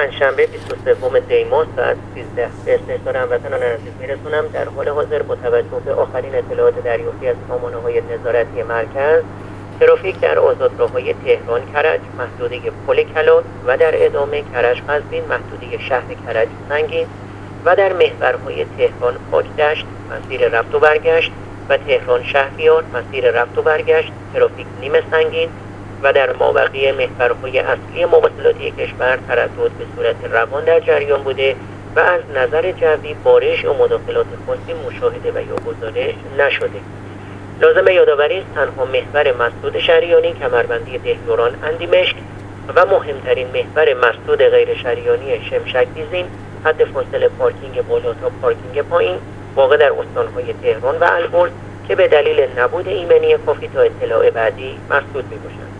پنجشنبه 23 دی ماه ساعت 13 به استحضار هموطنان عزیز میرسونم. در حال حاضر با توجه به آخرین اطلاعات دریافتی از سامانه‌های نظارتی مرکز، ترافیک در آزادراه‌های تهران کرج محدوده پل کلات و در ادامه کرج قزوین محدوده شهر کرج سنگین و در محورهای تهران پاکدشت مسیر رفت و برگشت و تهران شهریار مسیر رفت و برگشت ترافیک نیمه سنگین و در مابقی محورهای اصلی مواصلاتی کشور تردد به صورت روان در جریان بوده و از نظر جوی بارش و مداخلات خاصی مشاهده و یا گزارش نشده. لازم یادآوری است تنها محور مسدود شریانی کمربندی دهیاران اندیمشک و مهمترین محور مسدود غیر شریانی شمشک بیزین حد فاصله پارکینگ بالا تا پارکینگ پایین واقع در استانهای تهران و البرز که به دلیل نبود ایمنی کافی تا اطلاع بعدی مسدود می‌باشند.